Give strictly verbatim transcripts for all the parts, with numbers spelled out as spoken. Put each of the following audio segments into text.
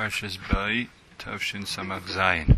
Parshas Bai, Tavshin Samach Zayin.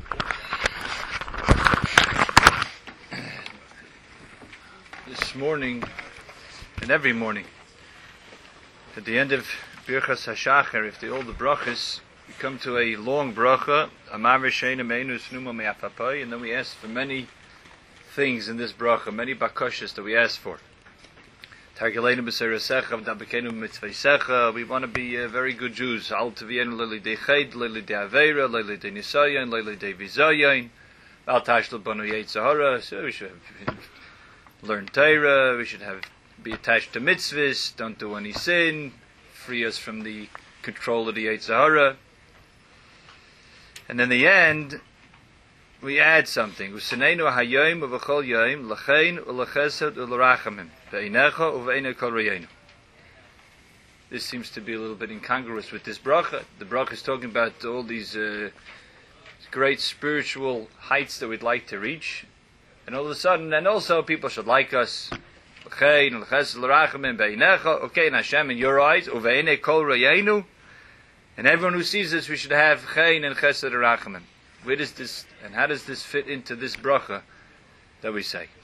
This morning, and every morning, at the end of Birchas HaShachar, if the all the brachas, we come to a long bracha, Amar V'Shein Ameinu Snuma Me'afapai, and then we ask for many things in this bracha, many bakashas that we ask for. Targeleinu b'seirasecha, v'dabekenu b'mitzvaysecha. We want to be uh, very good Jews. Al tevienu leili de ched, leili de aveira, leili de nisayon, leili de vizayon. Al tashlu banu yetzahara. So we should have, learn Torah. We should have be attached to mitzvahs. Don't do any sin. Free us from the control of the yetzahara. And in the end, we add something. Useneinu hayoim uv'chol yoim l'chein u'l'chesed u'l'rachamim ve'inecha uve'ene kol reyenu. This seems to be a little bit incongruous with this bracha. The bracha is talking about all these uh, great spiritual heights that we'd like to reach, and all of a sudden, and also people should like us. L'chein u'l'chesed u'l'rachamim ve'inecha. Okay, and Hashem in your eyes uve'ene kol reyenu, and everyone who sees us, we should have chein and chesed and rachamim. Where does this, and how does this fit into this bracha that we say?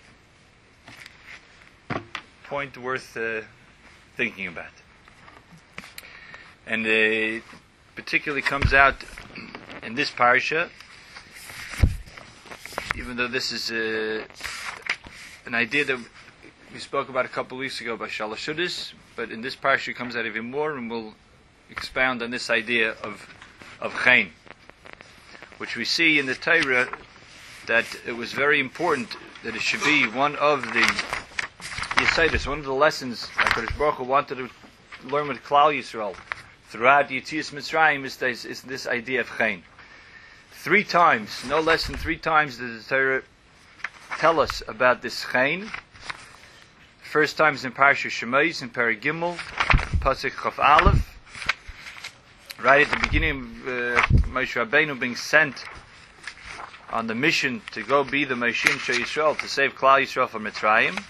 Point worth uh, thinking about. And uh, particularly comes out in this parsha, even though this is uh, an idea that we spoke about a couple of weeks ago by Shalashudis, but in this parsha it comes out even more, and we'll expound on this idea of of chein, which we see in the Torah that it was very important that it should be one of the Yesodis, one of the lessons HaKadosh Baruch Hu wanted to learn with Klal Yisrael throughout Yetzias Mitzrayim is this, is this idea of chein. Three times, no less than three times, does the Torah tell us about this chein. First time is in Parashat Shemais, in Perek Gimel, Pasuk Chaf Aleph. Right at the beginning of uh, Moshe Rabbeinu being sent on the mission to go be the Moshin Shel Yisrael, to save Klal Yisrael from Mitzrayim.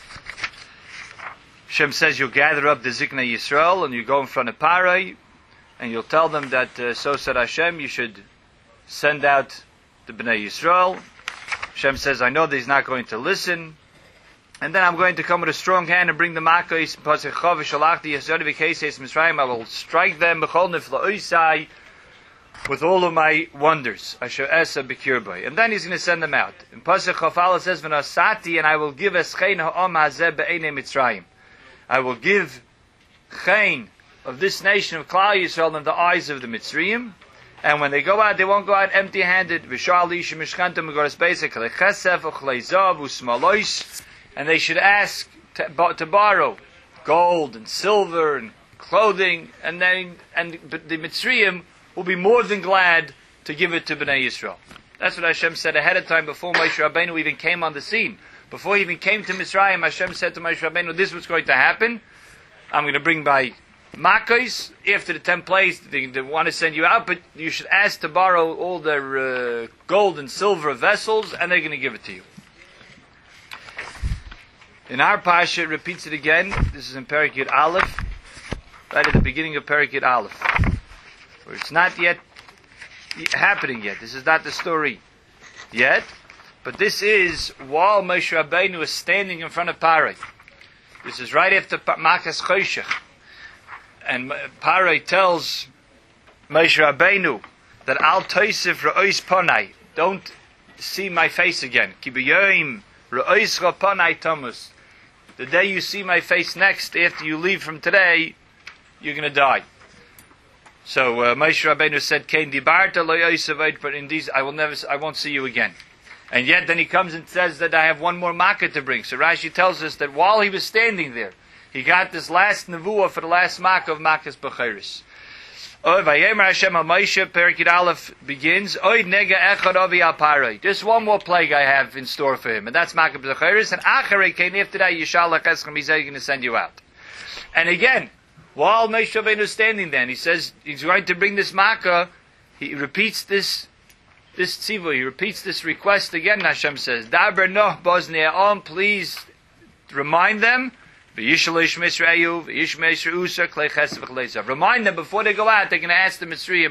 Hashem says you'll gather up the Ziknei Yisrael and you go in front of Parai and you'll tell them that uh, so said Hashem, you should send out the Bnei Yisrael. Hashem says, I know that he's not going to listen. And then I'm going to come with a strong hand and bring the Makkos, I will strike them with all of my wonders. And then he's going to send them out. And Pasuk Chafal says, and I will give eschein ha'om hazeh be'enei Mitzrayim. I will give chein of this nation of Klal Yisrael in the eyes of the Mitzrayim. And when they go out, they won't go out empty-handed. And they should ask to, to borrow gold and silver and clothing, and then and but the Mitzrayim will be more than glad to give it to Bnei Yisrael. That's what Hashem said ahead of time before Moshe Rabbeinu even came on the scene. Before he even came to Mitzrayim, Hashem said to Moshe Rabbeinu, this is what's going to happen. I'm going to bring by Makkos after the ten plagues. They, they want to send you out, but you should ask to borrow all their uh, gold and silver vessels, and they're going to give it to you. In our Pasha, it repeats it again. This is in Perek Yud Aleph, right at the beginning of Perek Yud Aleph, where it's not yet happening yet. This is not the story yet, but this is while Moshe Rabbeinu is standing in front of Parai. This is right after Makas Choshech, and Parai tells Moshe Rabbeinu that Al Toisif Ra'os Panai, don't see my face again. Ki b'yoyim Ra'os Panai Thomas. The day you see my face next, after you leave from today, you're going to die. So uh, Moshe Rabbeinu said, "Kein dibarta lo yosevayt," but in these I will never, I won't see you again. And yet, then he comes and says that I have one more makkah to bring. So Rashi tells us that while he was standing there, he got this last nevuah for the last makkah of Makkah's Bechiris. Oh, Vayemer Hashem al Moshe, Perek Yud Aleph begins. Oid nega echad avi al Parai. Just one more plague I have in store for him, and that's Makkah Bechiris. And Acharei came after that. Yishalach eschem, he's going to send you out. And again, while Moshe Rabbeinu is standing there, and he says he's going to bring this makkah, he repeats this this tzivah. He repeats this request again. Hashem says, "Daber noh bozneah on, please remind them." Remind them before they go out, they're going to ask the Mitzrayim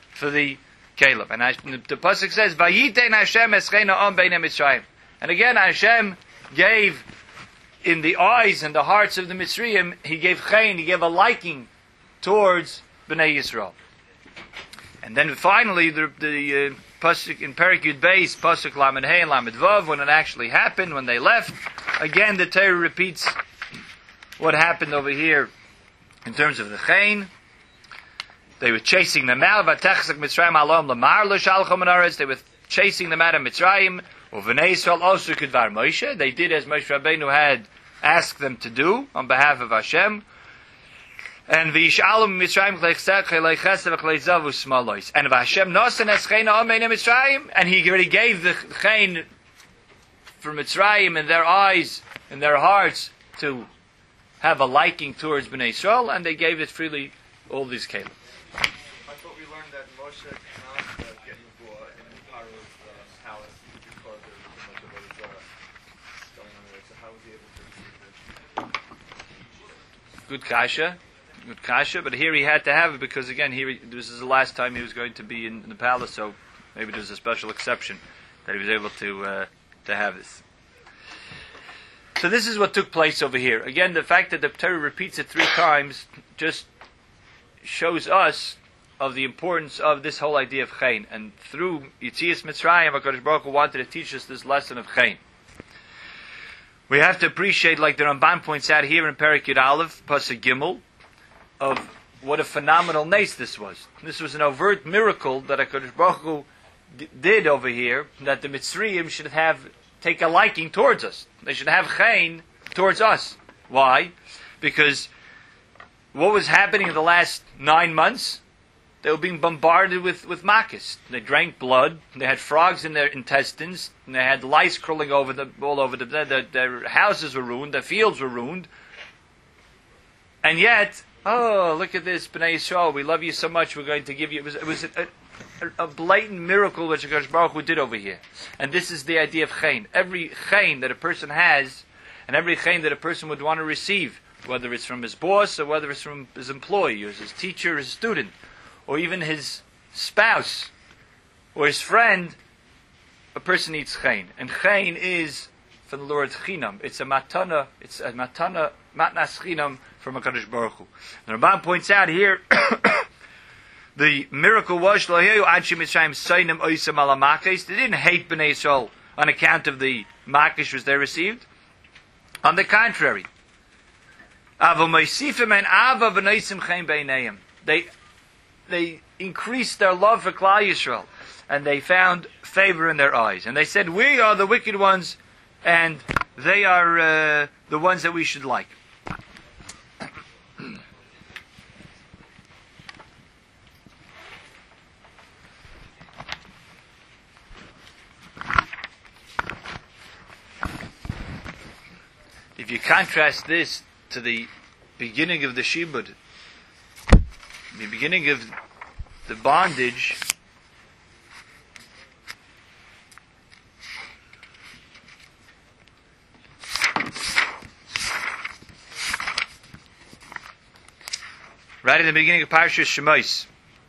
for the Caleb. And, I, and the, the pasuk says, "Vayitein Hashem eschena on beinei Mitzrayim." And again, Hashem gave in the eyes and the hearts of the Mitzrayim, He gave chen, He gave a liking towards Bnei Yisrael. And then finally, the, the uh, pasuk in Perek Yud Beis, pasuk Lamed Hey and Lamed Vav, when it actually happened, when they left, again the Torah repeats what happened over here in terms of the chen. They were chasing them out. Vatechzak Mitzrayim alom lamar l'shalchom minaretz. They were chasing them out of Mitzrayim. U'vnei Yisrael also kedvar Moshe. They did as Moshe Rabbeinu had asked them to do on behalf of Hashem. And v'yishalom Mitzrayim chleichsech chleichesev chleizavu smalois. And Hashem nosen es chen amein Mitzrayim. And He already gave the chen for Mitzrayim in their eyes, in their hearts, to have a liking towards Bnei Yisrael, and they gave it freely all these Caleb. I thought we learned that Moshe cannot uh, get Nebuah in Pharaoh's uh, palace because there's too much of what is uh, going on there. So how was he able to receive it? Good kasha, good kasha. But here he had to have it because again, here he, this is the last time he was going to be in, in the palace. So maybe there's a special exception that he was able to uh, to have this. So this is what took place over here. Again, the fact that the Torah repeats it three times just shows us of the importance of this whole idea of chen. And through Yitzias Mitzrayim, HaKadosh Baruch Hu wanted to teach us this lesson of chen. We have to appreciate, like the Ramban points out here in Perek Yud Aleph, Pasuk Gimel, of what a phenomenal nace this was. This was an overt miracle that HaKadosh Baruch Hu d- did over here, that the Mitzrayim should have take a liking towards us. They should have chen towards us. Why? Because what was happening in the last nine months? They were being bombarded with, with makas. They drank blood. They had frogs in their intestines. And they had lice crawling over the, all over them. Their, their houses were ruined. Their fields were ruined. And yet, oh, look at this, Bnei Yisrael. We love you so much. We're going to give you. It was, it was a, a, a blatant miracle which HaKadosh Baruch Hu did over here. And this is the idea of chen. Every chen that a person has, and every chen that a person would want to receive, whether it's from his boss or whether it's from his employee, or his teacher, his student, or even his spouse, or his friend, a person needs chen. And chen is from the Lord chinam. It's a matana, it's a matana, matnas chinam from HaKadosh Baruch Hu. The Ramban points out here, the miracle was, they didn't hate Bnei Yisrael on account of the makish which they received. On the contrary, they they increased their love for Klal Yisrael, and they found favor in their eyes. And they said, we are the wicked ones, and they are uh, the ones that we should like. If you contrast this to the beginning of the Shibud, the beginning of the bondage, right in the beginning of Parashas Shemais,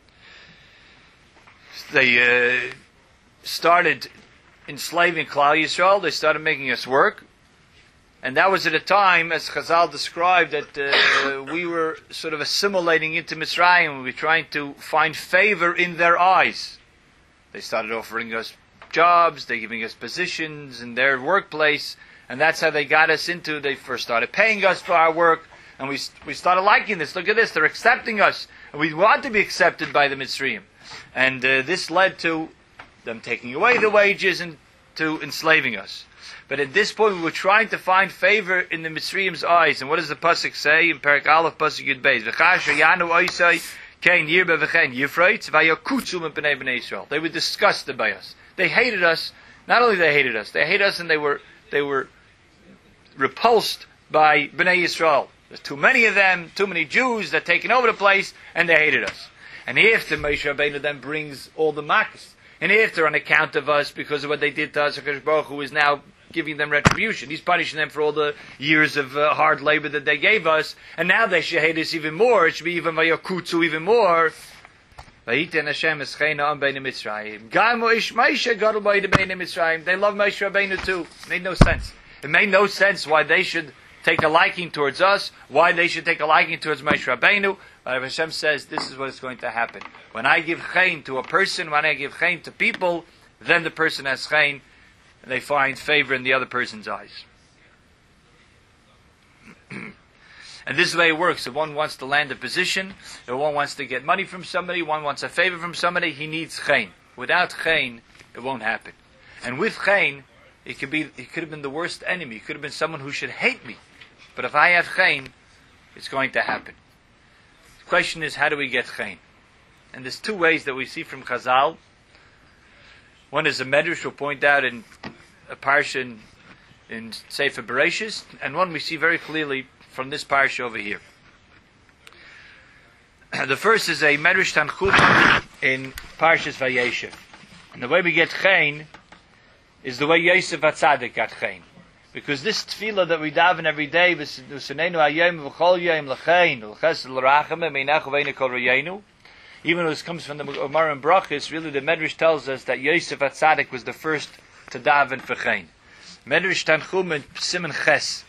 they uh, started enslaving Klal Yisrael. They started making us work. And that was at a time, as Chazal described, that uh, we were sort of assimilating into Mitzrayim. We were trying to find favor in their eyes. They started offering us jobs, they giving us positions in their workplace, and that's how they got us into. They first started paying us for our work, and we we started liking this. Look at this, they're accepting us, and we want to be accepted by the Mitzrayim. And uh, this led to them taking away the wages and to enslaving us. But at this point, we were trying to find favor in the Mitzrayim's eyes. And what does the pasuk say in Perek Aleph, pasuk Yud Beis? V'chasher yanu oisai kein yirbe v'chein yifreitz v'yakutzu m'pnei bnei Yisrael. They were disgusted by us. They hated us. Not only they hated us, they hated us, and they were they were repulsed by Bnei Yisrael. There's too many of them, too many Jews that taken over the place, and they hated us. And after Moshe Rabbeinu then brings all the makas, and after on account of us, because of what they did to us, HaKadosh Baruch Hu is now giving them retribution. He's punishing them for all the years of uh, hard labor that they gave us, and now they should hate us even more. It should be even vayakutsu even more. Vayiten Hashem escheina am bein Mitzrayim. Gam ish Moshe gadol bein Mitzrayim. They love Moshe Rabbeinu too. It made no sense. It made no sense why they should take a liking towards us, why they should take a liking towards Moshe Rabbeinu. But Hashem says this is what is going to happen. When I give chen to a person, when I give chen to people, then the person has chen, and they find favor in the other person's eyes. And this is the way it works. If one wants to land a position, if one wants to get money from somebody, one wants a favor from somebody, he needs chen. Without chen, it won't happen. And with chen, it could be, it could have been the worst enemy. It could have been someone who should hate me. But if I have chen, it's going to happen. The question is, how do we get chen? And there's two ways that we see from Chazal. One is a Medrash will point out in a parsha in, in Sefer Bereshis, and one we see very clearly from this parsha over here. The first is a Medrash Tanchum in Parshas Vayeshev. And the way we get chen is the way Yosef HaTzadik got chen. Because this tefillah that we daven every day, even though this comes from the Gemara and Brachos, really the Medrash tells us that Yosef HaTzadik was the first to daven for chen. Medrash Tanchum in Siman Ches.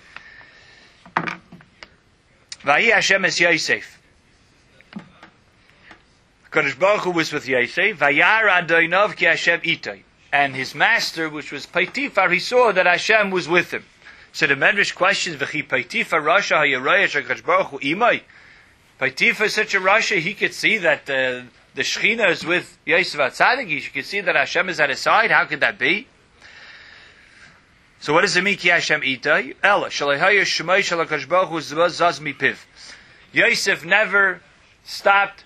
Vayi Hashem es Yosef. Kadosh Baruch Hu was with Yosef. Vayar Adonov ki Hashem itay. And his master, which was Peitifar, he saw that Hashem was with him. So the Medrash questions, V'chi Peitifar Rasha ha'yarayah shakadosh Baruch Hu imay. Peitifar is such a Rasha, he could see that uh, the Shechina is with Yosef HaTzadik. He could see that Hashem is at his side. How could that be? So what does it mean, Ki Hashem itay? Ella, Shalahaya Shemay Shalakadosh Baruch Hu zaz mipiv. Yosef never stopped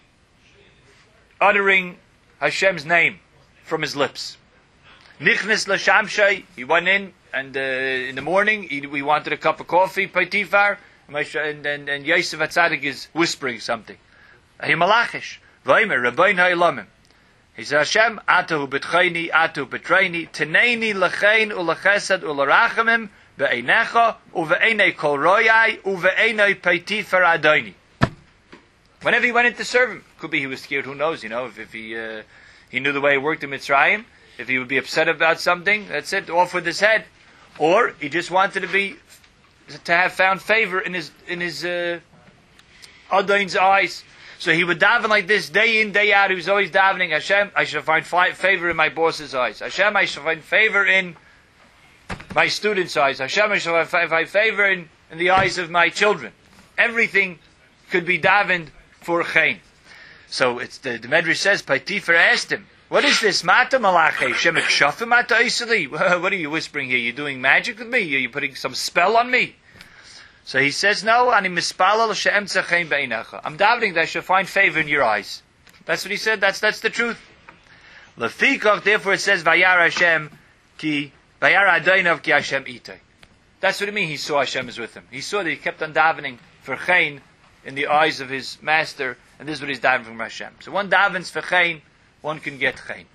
uttering Hashem's name from his lips. Nichnes l'shamshay, he went in, and uh, in the morning, he, we wanted a cup of coffee, Peitifar, and, and, and Yosef HaTzadik is whispering something. He malachish, v'aymer, Rabbeinu ha'olamim. He says, Hashem, atahu betchayni, atahu betreini, teneini l'chein u'l'chesed u'l'rachamim, ve'einecha, uve'einei kol royai, uve'einei Peitifar adoni. Whenever he went in to serve him, could be he was scared, who knows, you know, if, if he uh, he knew the way it worked in Mitzrayim, if he would be upset about something, that's it, off with his head. Or he just wanted to be, to have found favor in his, in his, uh, Adon's eyes. So he would daven like this, day in, day out, he was always davening, Hashem, I shall find fi- favor in my boss's eyes. Hashem, I shall find favor in my students' eyes. Hashem, I shall find favor in, in the eyes of my children. Everything could be davened for chen. So it's the, the Medrash says, Peitifar asked him, what is this? Mata malache, shemek shafim mata isali. What are you whispering here? You're doing magic with me? Are you putting some spell on me? So he says, no, ani mispalal she'em tzachim be'inacha. I'm davening that I shall find favor in your eyes. That's what he said. That's that's the truth. Lefikach, therefore it says, Vayar Hashem ki, Vayar Adonov ki Hashem itay. That's what it means. He saw Hashem is with him. He saw that he kept on davening for chen in the eyes of his master, and this is what he's davening from Hashem. So one davens for chen, one can get chen.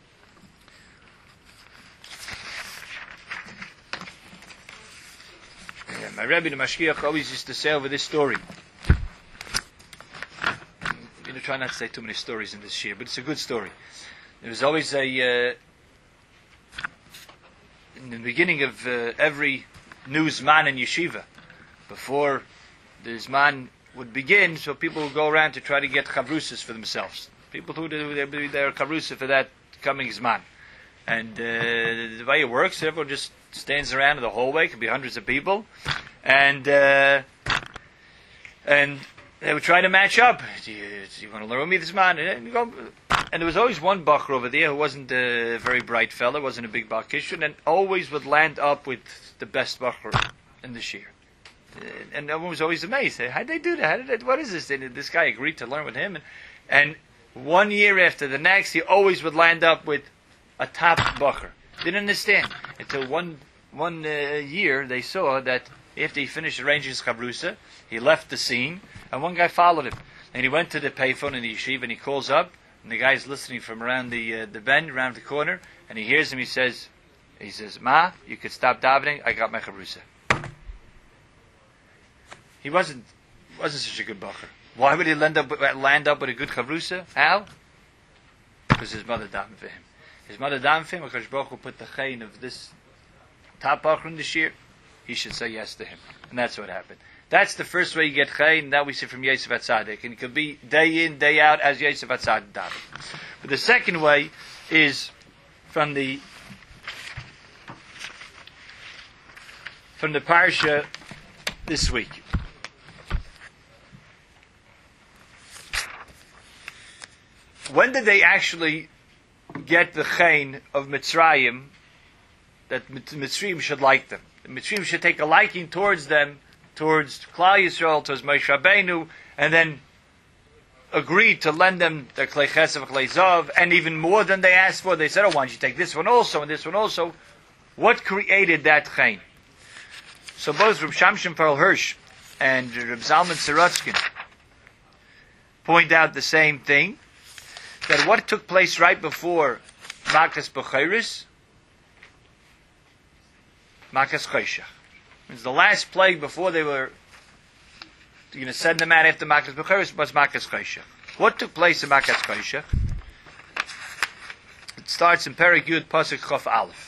Yeah, my Rebbe, the Mashgiach, always used to say over this story. You know, try not to say too many stories in this year, but it's a good story. There was always a, uh, in the beginning of uh, every new Zman in Yeshiva, before the Zman would begin, so people would go around to try to get chavrusas for themselves. People who do their chavrusa for that coming Zman. And uh, the way it works, everyone just stands around in the hallway, could be hundreds of people, and uh, and they would try to match up. Do you, do you want to learn with me this man? And, you go, and there was always one bacher over there who wasn't a very bright fellow, wasn't a big bakishun, and always would land up with the best bacher in the shir. And everyone was always amazed. How did they do that? How did they, what is this? And this guy agreed to learn with him, and, and one year after the next, he always would land up with a top bacher. Didn't understand until one one uh, year they saw that after he finished arranging his chavrusa, he left the scene, and one guy followed him, and he went to the payphone in the yeshiva, and he calls up, and the guy's listening from around the uh, the bend, around the corner, and he hears him. He says, he says, Ma, you could stop davening. I got my chavrusa. He wasn't wasn't such a good bacher. Why would he land up land up with a good chavrusa? How? Because his mother davened for him. His mother davened for him, HaKadosh Baruch Hu put the chayin of this top achron this year, he should say yes to him. And that's what happened. That's the first way you get chayin, that we see from Yosef HaTzadik. And it could be day in, day out, as Yosef HaTzadik davened. But the second way is from the from the parsha this week. When did they actually get the chayin of Mitzrayim that Mitzrayim should like them? The Mitzrayim should take a liking towards them, towards Klal Yisrael, towards Moshe Rabbeinu, and then agree to lend them their Klei Chesed, Klei Zav, and even more than they asked for. They said, oh, why don't you take this one also and this one also? What created that chayin? So both Reb Shamshon Pearl Hirsch and Reb Zalman Sorotzkin point out the same thing, that what took place right before Makas Bechoros, Makas Choshech. It's the last plague before they were going to send them out after Makas Bechoros was Makas Choshech. What took place in Makas Choshech? It starts in Perek Yud Pasuk Chof Aleph.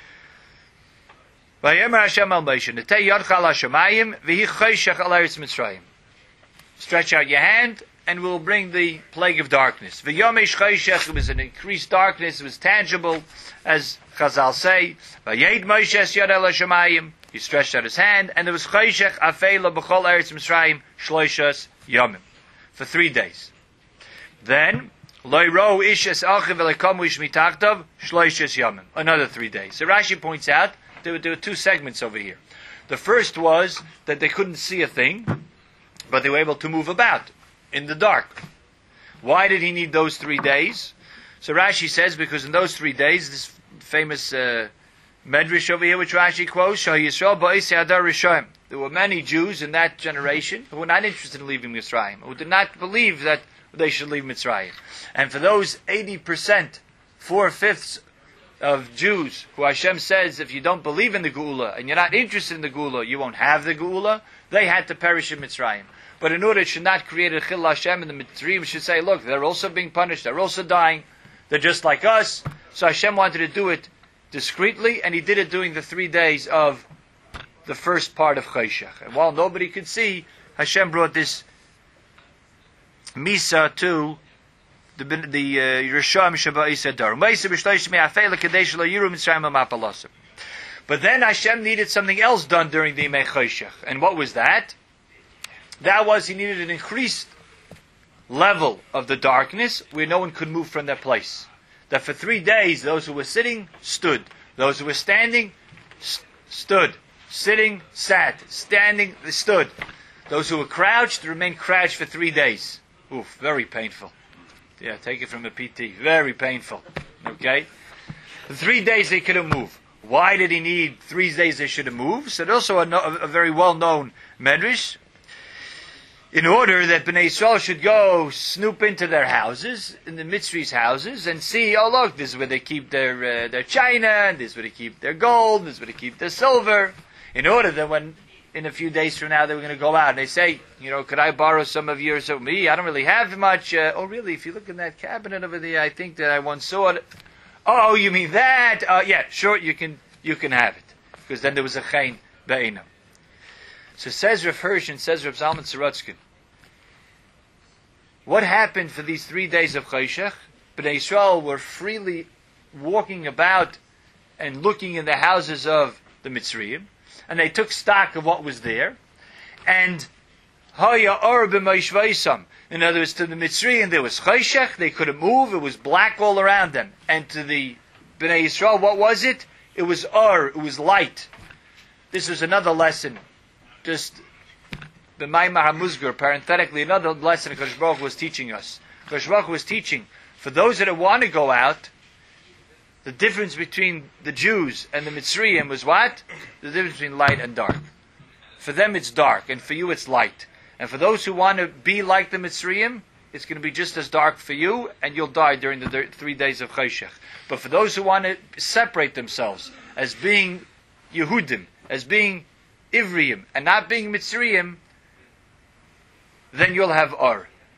Vayemer Hashem al Moshe, Netei yadcha al hashamayim, v'hi choshech al eretz Mitzrayim. Stretch out your hand, and we'll bring the plague of darkness. V'yomesh choshech, it was an increased darkness, it was tangible, as Chazal say. Vayed Moshe es yad el hashamayim, he stretched out his hand, and there was choshech afeila b'chol eretz Mitzrayim shloishas yomim, for three days. Then, Lo ro ish es achiv elekamu ish mitachtav shloishas yomim, another three days. So Rashi points out, There were, there were two segments over here. The first was that they couldn't see a thing, but they were able to move about in the dark. Why did he need those three days? So Rashi says, because in those three days, this famous uh, medrash over here, which Rashi quotes, there were many Jews in that generation who were not interested in leaving Mitzrayim, who did not believe that they should leave Mitzrayim. And for those eighty percent, four-fifths of Jews who Hashem says, if you don't believe in the Geula and you're not interested in the Geula, you won't have the Geula, they had to perish in Mitzrayim. But in order it should not create a Chil Hashem, and the Mitzrayim should say, look, they're also being punished, they're also dying, they're just like us. So Hashem wanted to do it discreetly, and He did it during the three days of the first part of Choshech. And while nobody could see, Hashem brought this Misa to the the Yerushalayim Sheba Isadar. But then Hashem needed something else done during the Yemei Choshech. And what was that? That was He needed an increased level of the darkness where no one could move from their place. That for three days, those who were sitting, stood. Those who were standing, st- stood. Sitting, sat. Standing, stood. Those who were crouched, remained crouched for three days. Oof, very painful. Yeah, take it from a P T. Very painful. Okay? For three days they couldn't move. Why did He need three days they should have moved? So there's also a, no, a very well-known medrash. In order that Bnei Yisrael should go snoop into their houses, in the Mitzri's houses, and see, oh look, this is where they keep their uh, their china, and this is where they keep their gold, and this is where they keep their silver. In order that when, in a few days from now, they were going to go out, and they say, you know, could I borrow some of yours of me? I don't really have much. Uh, oh, really? If you look in that cabinet over there, I think that I once saw it. Oh, you mean that? Uh, yeah, sure, you can you can have it. Because then there was a chayin be'ena. So says Rav Hirsch and says Rav Zalman Sorotzkin, what happened for these three days of Choshech? Bnei Yisrael were freely walking about and looking in the houses of the Mitzrayim, and they took stock of what was there. And Haya Or b'Moishvaisam. In other words, to the Mitzrayim there was Choshech, they couldn't move, it was black all around them. And to the Bnei Yisrael, what was it? It was Or, it was light. This was another lesson. Just the Maimar HaMuzgar, parenthetically, another lesson Kodesh Baruch Hu was teaching us. Kodesh Baruch Hu was teaching, for those that want to go out, the difference between the Jews and the Mitzrayim was what? The difference between light and dark. For them it's dark, and for you it's light. And for those who want to be like the Mitzrayim, it's going to be just as dark for you, and you'll die during the th- three days of Choshech. But for those who want to separate themselves as being Yehudim, as being Ivriim, and not being Mitzrayim, then you'll have Or.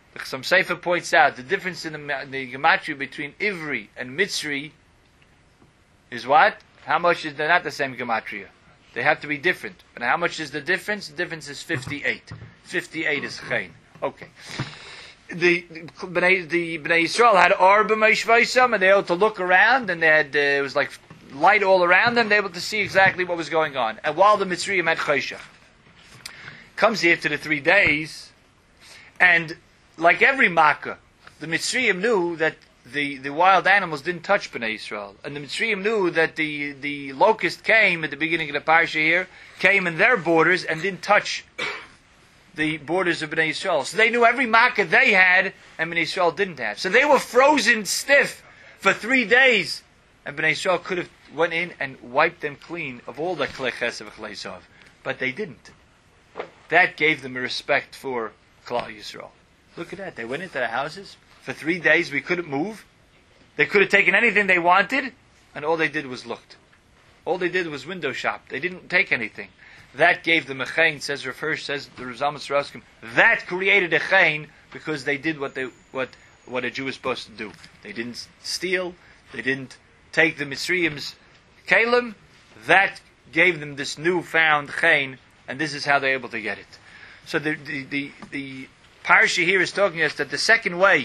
Some Sefer points out the difference in the, the gematria between Ivri and Mitzri is what? How much is they're not the same gematria? They have to be different. But how much is the difference? The difference is fifty-eight. fifty-eight is Chain. Okay. The Bnei, the Bnei Yisrael had Arba Meishvaisam, and they were able to look around, and they had uh, it was like light all around them. They were able to see exactly what was going on. And while the Mitzrayim had Chayshach, comes here to the three days, and like every Makkah, the Mitzrayim knew that the, the wild animals didn't touch Bnei Yisrael. And the Mitzrayim knew that the, the locust came at the beginning of the parsha here, came in their borders and didn't touch the borders of Bnei Yisrael. So they knew every Makkah they had and Bnei Yisrael didn't have. So they were frozen stiff for three days. And Bnei Yisrael could have went in and wiped them clean of all the Klei Chesed v'Klei Zav. But they didn't. That gave them a respect for Klal Yisrael. Look at that. They went into the houses. For three days we couldn't move. They could have taken anything they wanted, and all they did was looked. All they did was window shop. They didn't take anything. That gave them a chayin, says Rav, says the Razamas Raskim. That created a chayin because they did what they what what a Jew is supposed to do. They didn't steal. They didn't take the Mitzrayim's kalim. That gave them this newfound chayin, and this is how they're able to get it. So the the the, the Parsha here is talking to us that the second way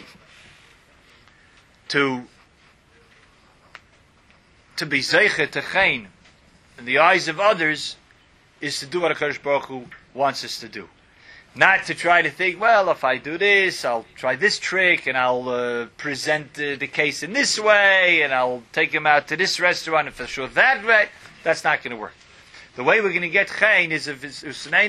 to to be zeicher to chayin in the eyes of others is to do what HaKadosh Baruch Hu wants us to do. Not to try to think, well, if I do this, I'll try this trick, and I'll uh, present uh, the case in this way, and I'll take him out to this restaurant, and for sure that way. That's not going to work. The way we're going to get chayin is if it's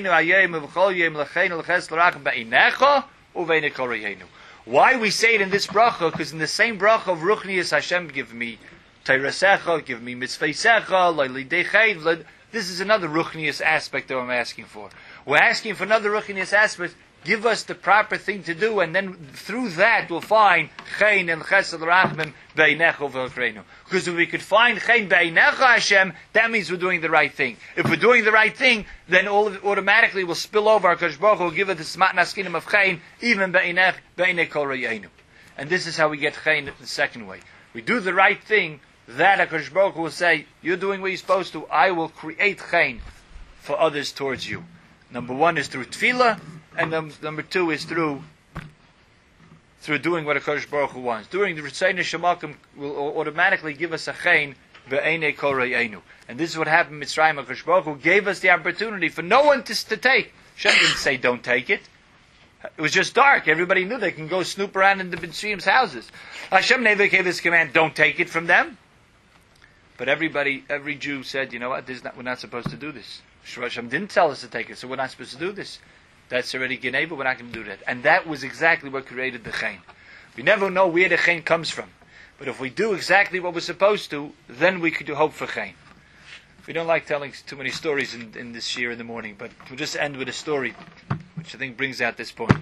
why we say it in this bracha, because in the same bracha of Ruchnius, Hashem give me Teirasecha, give me Mitzvaysecha, Laili Decheid. This is another Ruchnius aspect that I'm asking for. We're asking for another Ruchnius aspect. Give us the proper thing to do, and then through that we'll find Chayin and Chesed Rachmim Beinecha V'Chreinu. Because if we could find Chayin Beinecha Hashem, that means we're doing the right thing. If we're doing the right thing, then all of it automatically will spill over. HaKadosh Baruch Hu will give us the Smat Naskinim of Chayin, even Beinech Beinei Kol Reyeinu. And this is how we get Chayin the second way. We do the right thing, that HaKadosh Baruch Hu will say, you're doing what you're supposed to, I will create Chayin for others towards you. Number one is through Tefillah, and num- number two is through through doing what HaKadosh Baruch Hu wants. Doing the Ritzayin Shemakim will automatically give us a chayin be'enei kol re'einu. And this is what happened in Mitzrayim. HaKadosh Baruch Hu gave us the opportunity for no one to, to take. Hashem didn't say don't take it. It was just dark. Everybody knew they can go snoop around in the Mitzrayim's houses. Hashem never gave this command, don't take it from them. But everybody, every Jew said, you know what, this is not, we're not supposed to do this. Hashem didn't tell us to take it, so we're not supposed to do this. That's already Geneva, we're not going to do that. And that was exactly what created the Chayin. We never know where the Chayin comes from. But if we do exactly what we're supposed to, then we could do hope for Chayin. We don't like telling too many stories in, in this year in the morning, but we'll just end with a story, which I think brings out this point.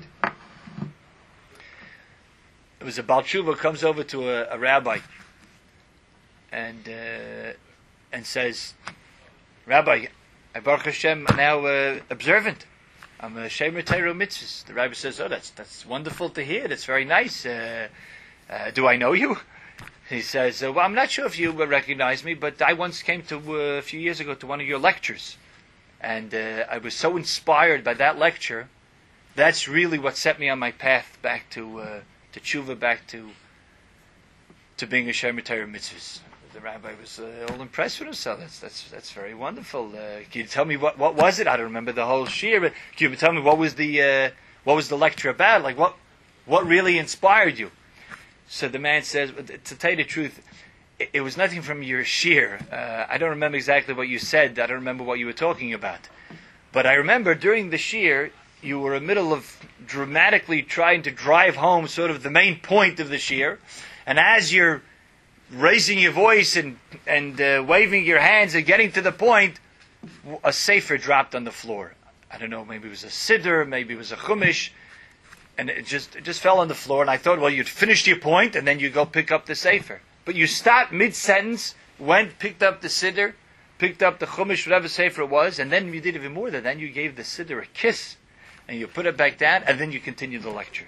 It was a Baal Tshuva who comes over to a, a rabbi and uh, and says, Rabbi, I Baruch Hashem am now uh, observant. I'm a Shemer Teiro Mitzvahs. The rabbi says, oh, that's that's wonderful to hear. That's very nice. Uh, uh, do I know you? He says, uh, well, I'm not sure if you uh, recognize me, but I once came to, uh, a few years ago, to one of your lectures. And uh, I was so inspired by that lecture. That's really what set me on my path back to, uh, to Tshuva, back to to being a Shemer Teiro Mitzvahs. The rabbi was uh, all impressed with himself. That's that's that's very wonderful. Uh, can you tell me what, what was it? I don't remember the whole shir, but can you tell me what was the uh, what was the lecture about? Like what what really inspired you? So the man says, to tell you the truth, it, it was nothing from your shir. Uh, I don't remember exactly what you said. I don't remember what you were talking about. But I remember during the shir, you were in the middle of dramatically trying to drive home sort of the main point of the shir, and as you're raising your voice and and uh, waving your hands and getting to the point, a sefer dropped on the floor. I don't know, maybe it was a siddur, maybe it was a chumash, and it just it just fell on the floor. And I thought, well, you'd finished your point, and then you go pick up the sefer. But you stopped mid-sentence, went, picked up the siddur, picked up the chumash, whatever sefer it was, and then you did even more than that. Then you gave the siddur a kiss, and you put it back down, and then you continued the lecture.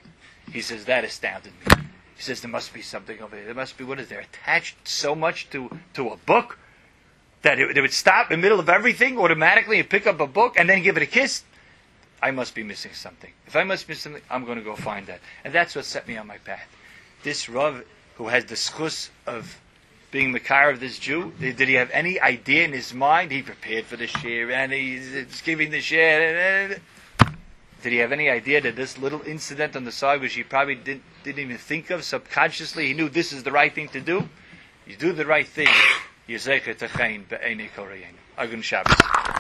He says, that astounded me. He says, there must be something over there. There must be, what is there, attached so much to, to a book that it, it would stop in the middle of everything automatically and pick up a book and then give it a kiss? I must be missing something. If I must miss something, I'm going to go find that. And that's what set me on my path. This Rav, who has the schus of being Makar of this Jew, did he have any idea in his mind? He prepared for the share and he's giving the share. Did he have any idea that this little incident on the side, which he probably didn't, didn't even think of subconsciously, he knew this is the right thing to do? You do the right thing. You're zeicher to chayin be'einei kol re'einu. Agun Shabbos.